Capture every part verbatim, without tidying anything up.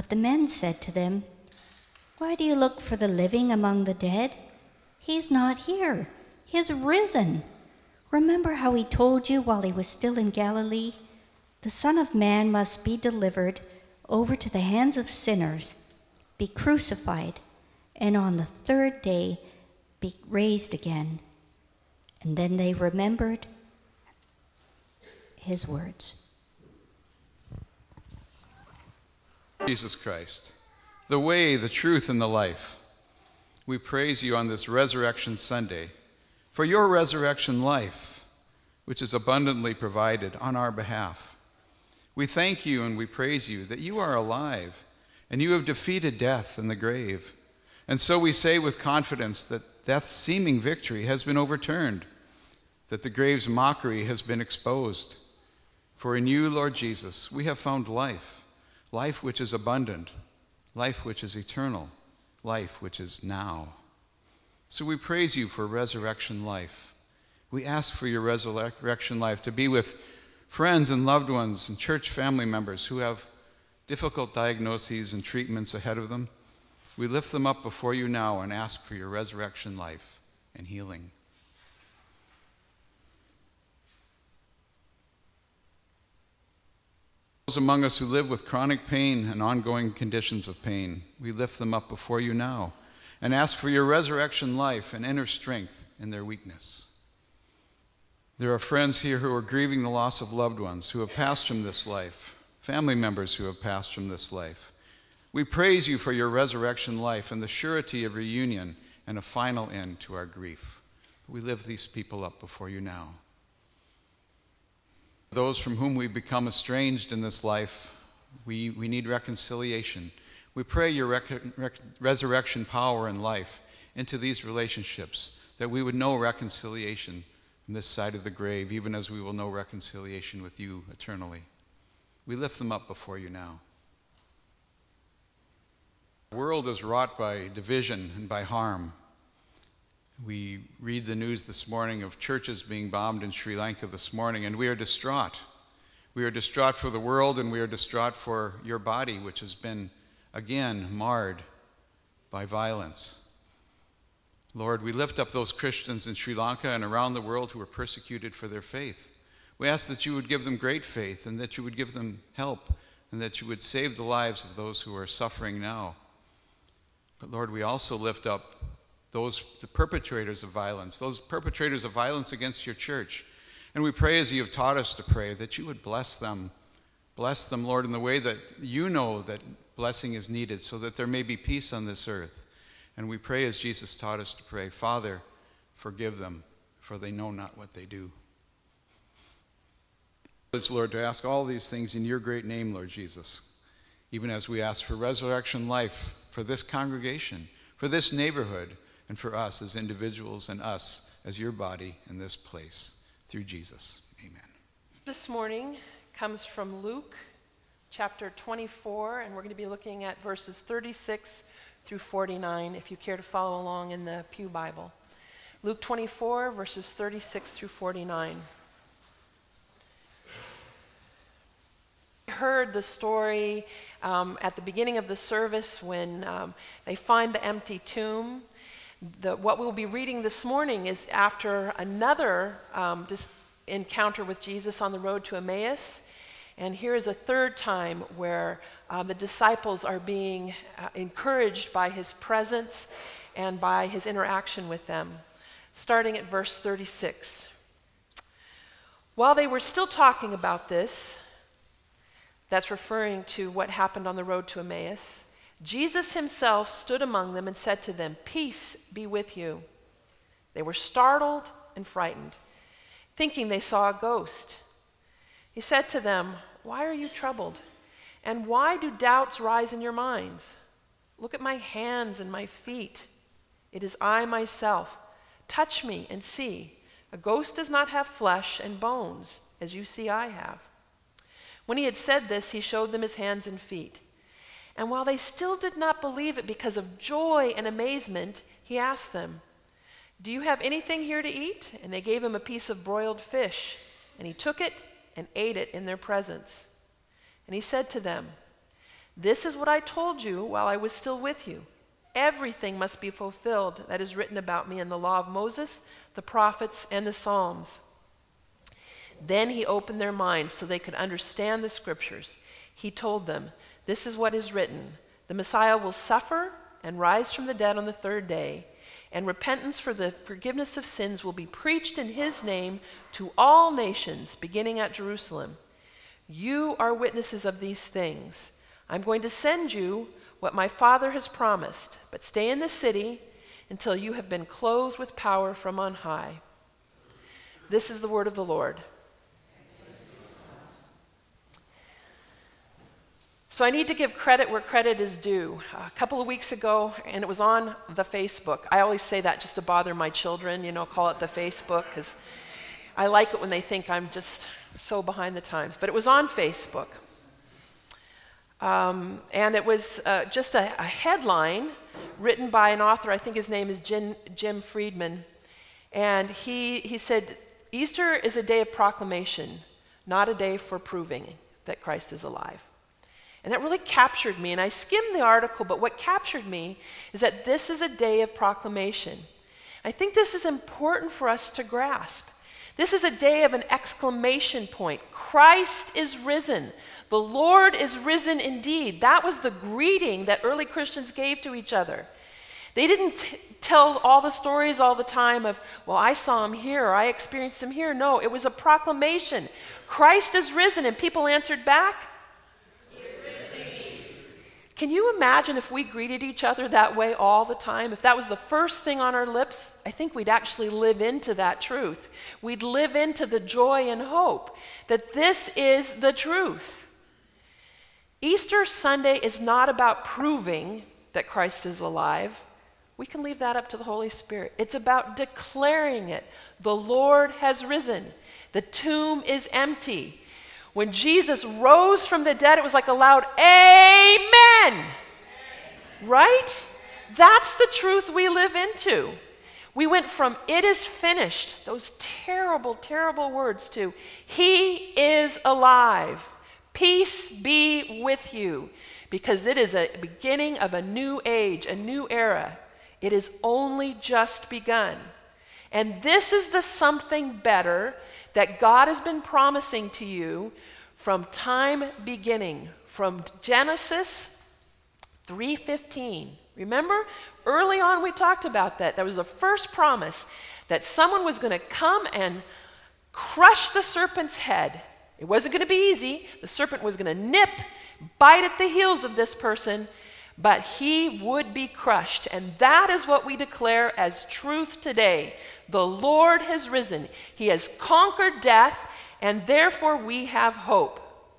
the men said to them, "Why do you look for the living among the dead? He's not here. He has risen. Remember how he told you while he was still in Galilee? The Son of Man must be delivered over to the hands of sinners, be crucified, and on the third day be raised again." And then they remembered his words. Jesus Christ, the way, the truth, and the life, we praise you on this Resurrection Sunday for your resurrection life, which is abundantly provided on our behalf. We thank you and we praise you that you are alive and you have defeated death and the grave. And so we say with confidence that death's seeming victory has been overturned, that the grave's mockery has been exposed. For in you, Lord Jesus, we have found life, life which is abundant, life which is eternal, life which is now. So we praise you for resurrection life. We ask for your resurrection life to be with friends and loved ones and church family members who have difficult diagnoses and treatments ahead of them. We lift them up before you now and ask for your resurrection life and healing. Those among us who live with chronic pain and ongoing conditions of pain, we lift them up before you now and ask for your resurrection life and inner strength in their weakness. There are friends here who are grieving the loss of loved ones who have passed from this life, family members who have passed from this life. We praise you for your resurrection life and the surety of reunion and a final end to our grief. We lift these people up before you now. Those from whom we become estranged in this life, we, we need reconciliation. We pray your rec- rec- resurrection power and life into these relationships, that we would know reconciliation from this side of the grave, even as we will know reconciliation with you eternally. We lift them up before you now. The world is wrought by division and by harm. We read the news this morning of churches being bombed in Sri Lanka this morning, and we are distraught. We are distraught for the world, and we are distraught for your body, which has been, again, marred by violence. Lord, we lift up those Christians in Sri Lanka and around the world who are persecuted for their faith. We ask that you would give them great faith and that you would give them help and that you would save the lives of those who are suffering now. But Lord, we also lift up those the perpetrators of violence, those perpetrators of violence against your church. And we pray, as you have taught us to pray, that you would bless them. Bless them, Lord, in the way that you know that blessing is needed, so that there may be peace on this earth. And we pray, as Jesus taught us to pray, Father, forgive them, for they know not what they do. Lord, to ask all these things in your great name, Lord Jesus, even as we ask for resurrection life for this congregation, for this neighborhood, and for us as individuals and us as your body in this place. Through Jesus. Amen. This morning comes from Luke chapter twenty-four, and we're going to be looking at verses thirty-six through forty-nine, if you care to follow along in the Pew Bible. Luke twenty-four, verses thirty-six through forty-nine. I heard the story um, at the beginning of the service when um, they find the empty tomb. The, what we'll be reading this morning is after another um, dis- encounter with Jesus on the road to Emmaus. And here is a third time where um, the disciples are being uh, encouraged by his presence and by his interaction with them. Starting at verse thirty-six. While they were still talking about this, that's referring to what happened on the road to Emmaus, Jesus himself stood among them and said to them, "Peace be with you." They were startled and frightened, thinking they saw a ghost. He said to them, "Why are you troubled? And why do doubts rise in your minds? Look at my hands and my feet. It is I myself. Touch me and see. A ghost does not have flesh and bones, as you see I have." When he had said this, he showed them his hands and feet. And while they still did not believe it because of joy and amazement, he asked them, "Do you have anything here to eat?" And they gave him a piece of broiled fish, and he took it and ate it in their presence. And he said to them, This is what I told you while I was still with you. Everything must be fulfilled that is written about me in the law of Moses, the prophets, and the Psalms." Then he opened their minds so they could understand the scriptures. He told them, "This is what is written. The Messiah will suffer and rise from the dead on the third day, and repentance for the forgiveness of sins will be preached in his name to all nations, beginning at Jerusalem. You are witnesses of these things. I'm going to send you what my Father has promised, but stay in the city until you have been clothed with power from on high." This is the word of the Lord. So I need to give credit where credit is due. A couple of weeks ago, and it was on the Facebook. I always say that just to bother my children, you know, call it the Facebook, because I like it when they think I'm just so behind the times. But it was on Facebook. Um, and it was uh, just a, a headline written by an author, I think his name is Jim, Jim Friedman. And he, he said, "Easter is a day of proclamation, not a day for proving that Christ is alive." And that really captured me. And I skimmed the article, but what captured me is that this is a day of proclamation. I think this is important for us to grasp. This is a day of an exclamation point. Christ is risen. The Lord is risen indeed. That was the greeting that early Christians gave to each other. They didn't t- tell all the stories all the time of, well, I saw him here, or I experienced him here. No, it was a proclamation. Christ is risen, and people answered back, can you imagine if we greeted each other that way all the time? If that was the first thing on our lips, I think we'd actually live into that truth. We'd live into the joy and hope that this is the truth. Easter Sunday is not about proving that Christ is alive. We can leave that up to the Holy Spirit. It's about declaring it. The Lord has risen. The tomb is empty. When Jesus rose from the dead, it was like a loud amen. Amen. Right? That's the truth we live into. We went from "it is finished," those terrible, terrible words, to "he is alive. Peace be with you," because it is a beginning of a new age, a new era. It is only just begun. And this is the something better that God has been promising to you from time beginning, from Genesis three fifteen. Remember, early on we talked about that. That was the first promise that someone was going to come and crush the serpent's head. It wasn't going to be easy. The serpent was going to nip, bite at the heels of this person, but he would be crushed. And that is what we declare as truth today. The Lord has risen. He has conquered death, and therefore we have hope.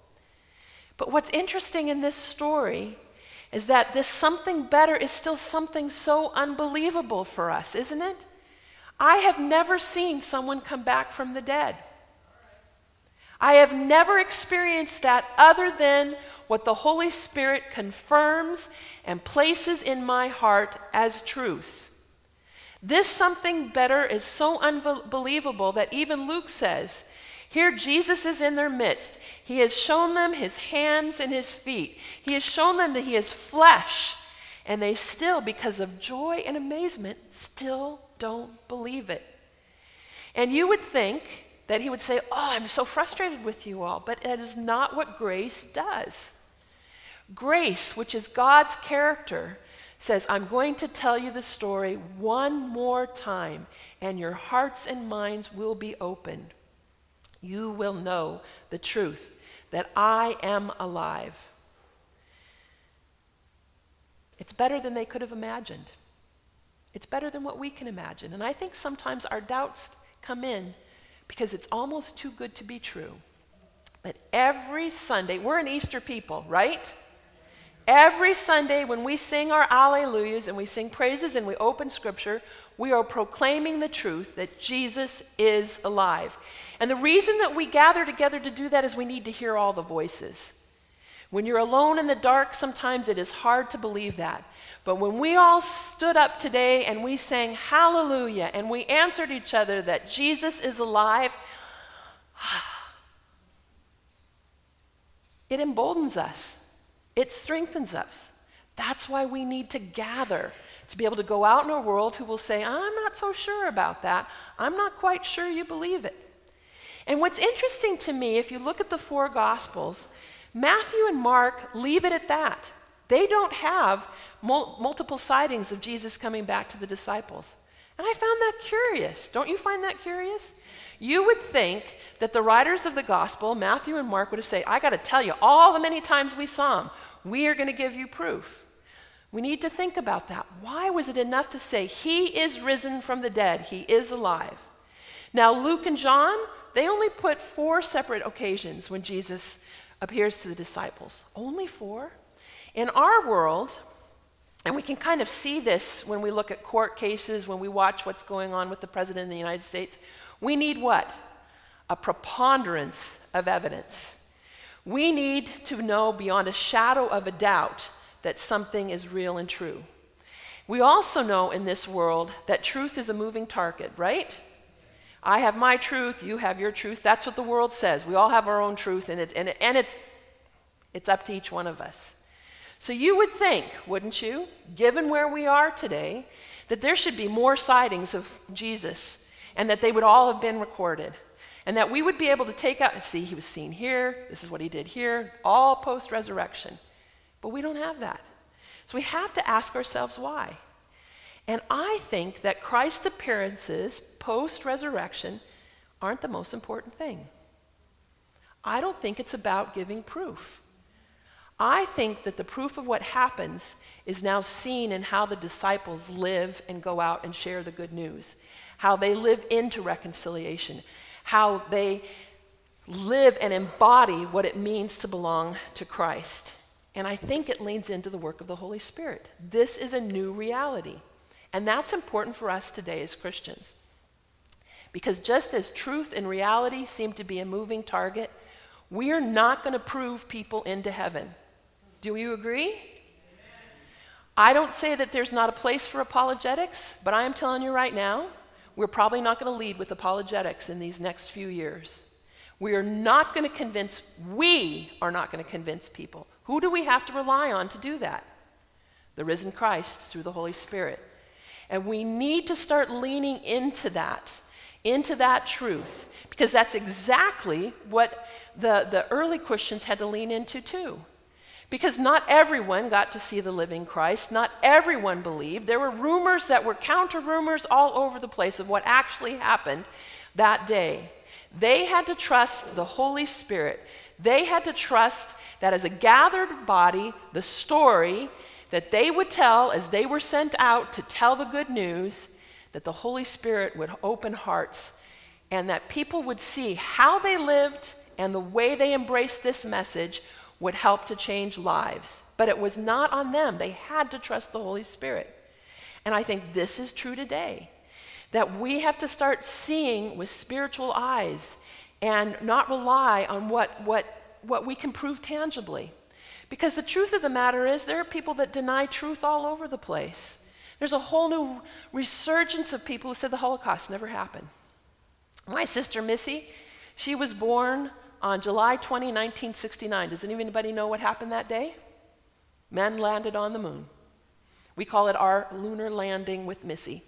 But what's interesting in this story is that this something better is still something so unbelievable for us, isn't it? I have never seen someone come back from the dead. I have never experienced that other than what the Holy Spirit confirms and places in my heart as truth. This something better is so unbelievable that even Luke says, here Jesus is in their midst. He has shown them his hands and his feet. He has shown them that he is flesh. And they still, because of joy and amazement, still don't believe it. And you would think that he would say, oh, I'm so frustrated with you all. But that is not what grace does. Grace, which is God's character, says, I'm going to tell you the story one more time, and your hearts and minds will be opened. You will know the truth, that I am alive. It's better than they could have imagined. It's better than what we can imagine. And I think sometimes our doubts come in because it's almost too good to be true. But every Sunday, we're an Easter people, right? Every Sunday when we sing our Alleluias and we sing praises and we open Scripture, we are proclaiming the truth that Jesus is alive. And the reason that we gather together to do that is we need to hear all the voices. When you're alone in the dark, sometimes it is hard to believe that. But when we all stood up today and we sang hallelujah and we answered each other that Jesus is alive, it emboldens us. It strengthens us. That's why we need to gather, to be able to go out in a world who will say, I'm not so sure about that. I'm not quite sure you believe it. And what's interesting to me, if you look at the four Gospels, Matthew and Mark leave it at that. They don't have mul- multiple sightings of Jesus coming back to the disciples. And I found that curious. Don't you find that curious? You would think that the writers of the gospel, Matthew and Mark, would have said, I got to tell you, all the many times we saw him, we are going to give you proof. We need to think about that. Why was it enough to say, he is risen from the dead, he is alive? Now, Luke and John, they only put four separate occasions when Jesus appears to the disciples. Only four? In our world, and we can kind of see this when we look at court cases, when we watch what's going on with the President of the United States, we need what? A preponderance of evidence. We need to know beyond a shadow of a doubt that something is real and true. We also know in this world that truth is a moving target, right? I have my truth, you have your truth. That's what the world says. We all have our own truth, and, it, and, it, and it's, it's up to each one of us. So you would think, wouldn't you, given where we are today, that there should be more sightings of Jesus and that they would all have been recorded and that we would be able to take out and see he was seen here, this is what he did here, all post-resurrection. But we don't have that. So we have to ask ourselves why. And I think that Christ's appearances post-resurrection aren't the most important thing. I don't think it's about giving proof. I think that the proof of what happens is now seen in how the disciples live and go out and share the good news, how they live into reconciliation, how they live and embody what it means to belong to Christ. And I think it leans into the work of the Holy Spirit. This is a new reality. And that's important for us today as Christians. Because just as truth and reality seem to be a moving target, we are not going to prove people into heaven. Do you agree? Amen. I don't say that there's not a place for apologetics, but I am telling you right now, we're probably not going to lead with apologetics in these next few years. We are not going to convince, we are not going to convince people. Who do we have to rely on to do that? The risen Christ through the Holy Spirit. And we need to start leaning into that, into that truth, because that's exactly what the, the early Christians had to lean into too. Because not everyone got to see the living Christ. Not everyone believed. There were rumors that were counter-rumors all over the place of what actually happened that day. They had to trust the Holy Spirit. They had to trust that as a gathered body, the story that they would tell as they were sent out to tell the good news, that the Holy Spirit would open hearts and that people would see how they lived and the way they embraced this message would help to change lives. But it was not on them. They had to trust the Holy Spirit. And I think this is true today, that we have to start seeing with spiritual eyes and not rely on what, what, what we can prove tangibly. Because the truth of the matter is there are people that deny truth all over the place. There's a whole new resurgence of people who said the Holocaust never happened. My sister Missy, she was born on July twentieth, nineteen sixty-nine. Does anybody know what happened that day? Men landed on the moon. We call it our lunar landing with Missy.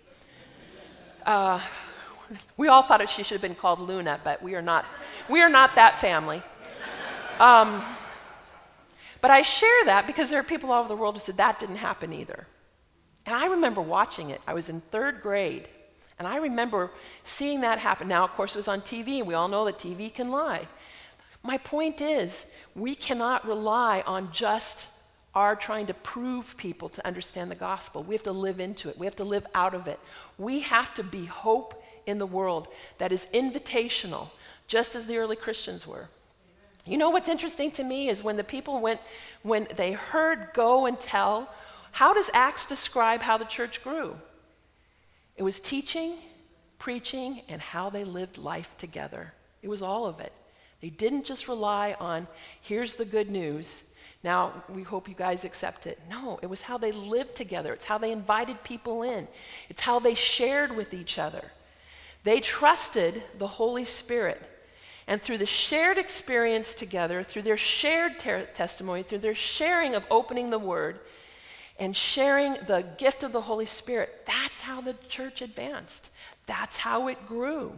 Uh, we all thought she should have been called Luna, but we are not, we are not that family. Um, but I share that because there are people all over the world who said that didn't happen either. And I remember watching it. I was in third grade, and I remember seeing that happen. Now, of course, it was on T V, and we all know that T V can lie. My point is, we cannot rely on just our trying to prove people to understand the gospel. We have to live into it. We have to live out of it. We have to be hope in the world that is invitational, just as the early Christians were. You know what's interesting to me is when the people went, when they heard go and tell, how does Acts describe how the church grew? It was teaching, preaching, and how they lived life together. It was all of it. They didn't just rely on, here's the good news, now we hope you guys accept it. No, it was how they lived together. It's how they invited people in. It's how they shared with each other. They trusted the Holy Spirit. And through the shared experience together, through their shared ter- testimony, through their sharing of opening the Word and sharing the gift of the Holy Spirit, that's how the church advanced. That's how it grew.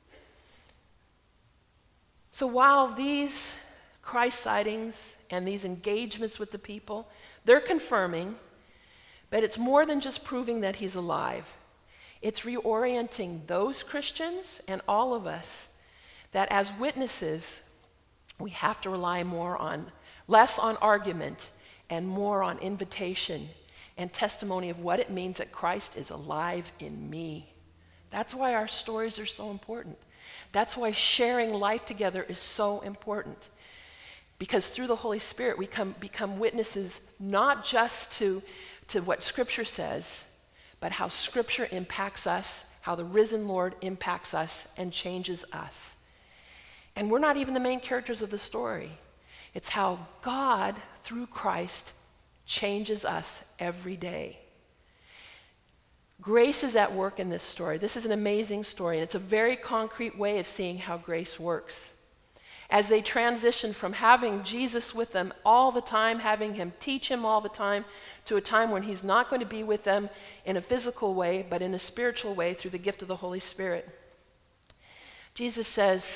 So while these Christ sightings and these engagements with the people, they're confirming, but it's more than just proving that he's alive. It's reorienting those Christians and all of us that as witnesses, we have to rely more on, less on argument and more on invitation and testimony of what it means that Christ is alive in me. That's why our stories are so important. That's why sharing life together is so important. Because through the Holy Spirit, we come, become witnesses not just to, to what Scripture says, but how Scripture impacts us, how the risen Lord impacts us and changes us. And we're not even the main characters of the story. It's how God, through Christ, changes us every day. Grace is at work in this story. This is an amazing story, and it's a very concrete way of seeing how grace works. As they transition from having Jesus with them all the time, having him teach him all the time, to a time when he's not going to be with them in a physical way, but in a spiritual way through the gift of the Holy Spirit. Jesus says,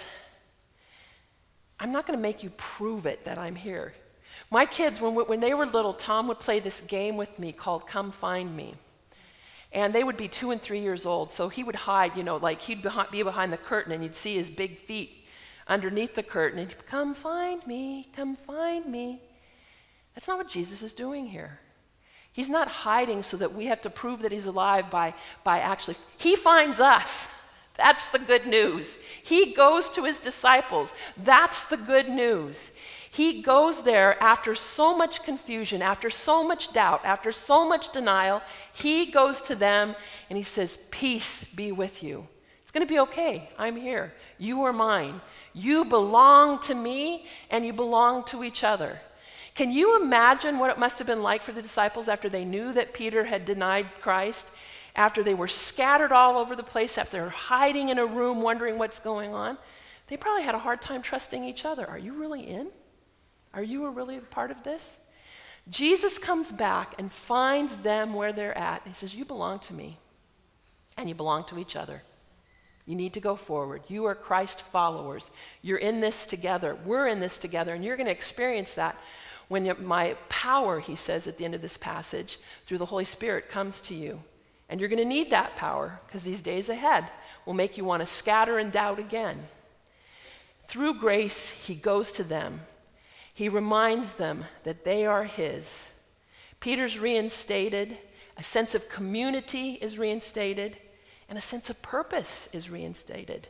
I'm not going to make you prove it that I'm here. My kids, when, when they were little, Tom would play this game with me called Come Find Me. And they would be two and three years old, so he would hide, you know, like he'd be behind the curtain and you'd see his big feet underneath the curtain and he'd come find me, come find me. That's not what Jesus is doing here. He's not hiding so that we have to prove that he's alive by, by actually, he finds us. That's the good news. He goes to his disciples. That's the good news. He goes there after so much confusion, after so much doubt, after so much denial. He goes to them and he says, peace be with you. It's going to be okay. I'm here. You are mine. You belong to me and you belong to each other. Can you imagine what it must have been like for the disciples after they knew that Peter had denied Christ? After they were scattered all over the place, after they're hiding in a room wondering what's going on? They probably had a hard time trusting each other. Are you really in? Are you really a part of this? Jesus comes back and finds them where they're at. He says, you belong to me, and you belong to each other. You need to go forward. You are Christ followers. You're in this together. We're in this together, and you're going to experience that when my power, he says at the end of this passage, through the Holy Spirit comes to you. And you're going to need that power because these days ahead will make you want to scatter and doubt again. Through grace, he goes to them. He reminds them that they are his. Peter's reinstated, a sense of community is reinstated, and a sense of purpose is reinstated.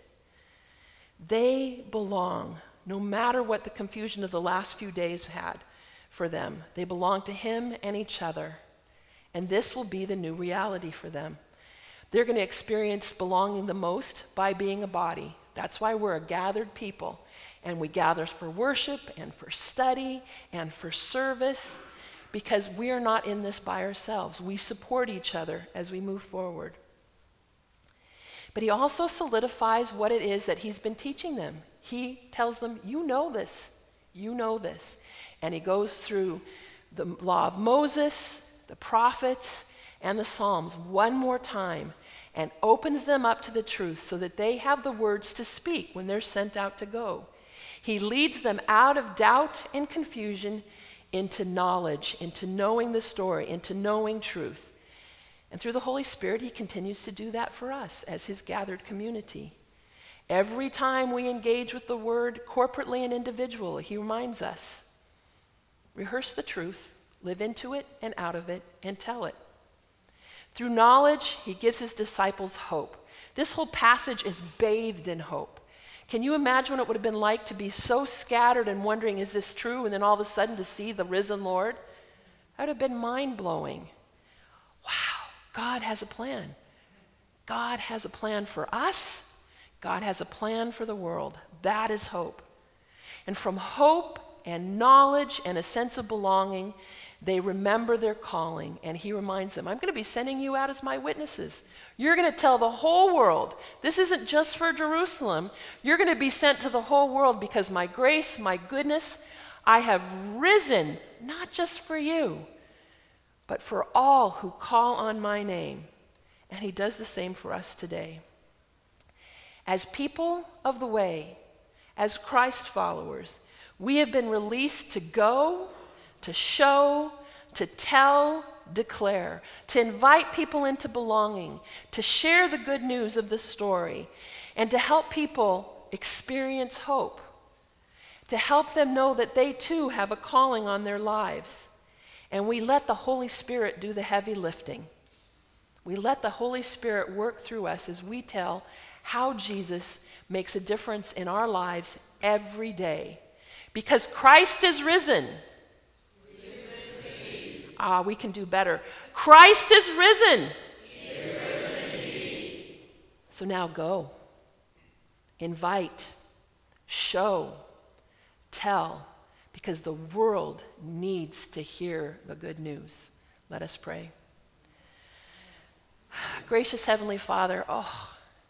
They belong, no matter what the confusion of the last few days had for them. They belong to him and each other. And this will be the new reality for them. They're going to experience belonging the most by being a body. That's why we're a gathered people. And we gather for worship and for study and for service, because we are not in this by ourselves. We support each other as we move forward. But he also solidifies what it is that he's been teaching them. He tells them, you know this. You know this. And he goes through the law of Moses, the prophets, and the Psalms one more time and opens them up to the truth so that they have the words to speak when they're sent out to go. He leads them out of doubt and confusion into knowledge, into knowing the story, into knowing truth. And through the Holy Spirit, he continues to do that for us as his gathered community. Every time we engage with the word corporately and individually, he reminds us, rehearse the truth, live into it and out of it, and tell it. Through knowledge, he gives his disciples hope. This whole passage is bathed in hope. Can you imagine what it would have been like to be so scattered and wondering, is this true? And then all of a sudden to see the risen Lord? That would have been mind-blowing. Wow, God has a plan. God has a plan for us. God has a plan for the world. That is hope. And from hope and knowledge and a sense of belonging, they remember their calling, and he reminds them, I'm going to be sending you out as my witnesses. You're going to tell the whole world. This isn't just for Jerusalem. You're going to be sent to the whole world because my grace, my goodness, I have risen, not just for you, but for all who call on my name. And he does the same for us today. As people of the way, as Christ followers, we have been released to go, to show, to tell, declare, to invite people into belonging, to share the good news of the story, and to help people experience hope, to help them know that they too have a calling on their lives. And we let the Holy Spirit do the heavy lifting. We let the Holy Spirit work through us as we tell how Jesus makes a difference in our lives every day. Because Christ is risen. Ah, we can do better. Christ is risen. He is risen indeed. So now go. Invite. Show. Tell. Because the world needs to hear the good news. Let us pray. Gracious Heavenly Father, oh,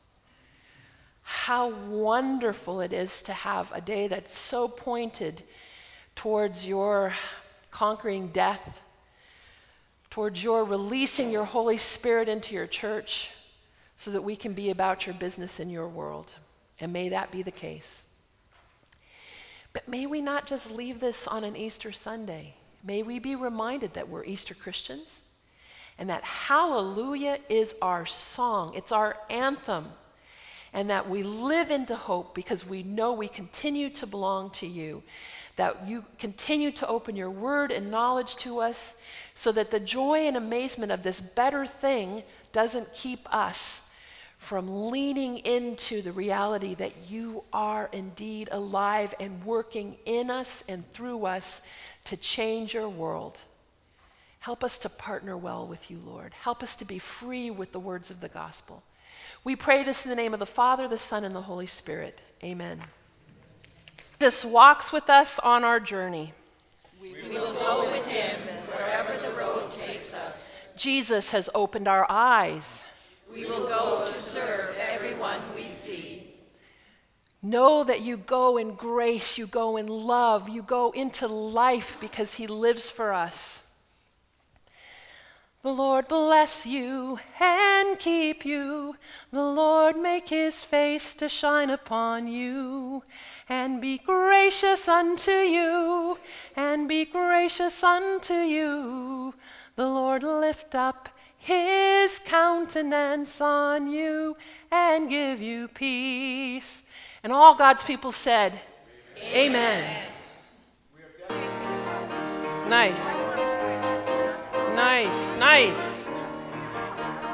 how wonderful it is to have a day that's so pointed towards your conquering death, towards your releasing your Holy Spirit into your church so that we can be about your business in your world. And may that be the case. But may we not just leave this on an Easter Sunday. May we be reminded that we're Easter Christians and that hallelujah is our song. It's our anthem. And that we live into hope because we know we continue to belong to you. That you continue to open your word and knowledge to us so that the joy and amazement of this better thing doesn't keep us from leaning into the reality that you are indeed alive and working in us and through us to change your world. Help us to partner well with you, Lord. Help us to be free with the words of the gospel. We pray this in the name of the Father, the Son, and the Holy Spirit. Amen. Jesus walks with us on our journey. We will go with him wherever the road takes us. Jesus has opened our eyes. We will go to serve everyone we see. Know that you go in grace, you go in love, you go into life because he lives for us. The Lord bless you and keep you. The Lord make his face to shine upon you and be gracious unto you and be gracious unto you. The Lord lift up his countenance on you and give you peace. And all God's people said, Amen. Amen. Nice. Nice, nice.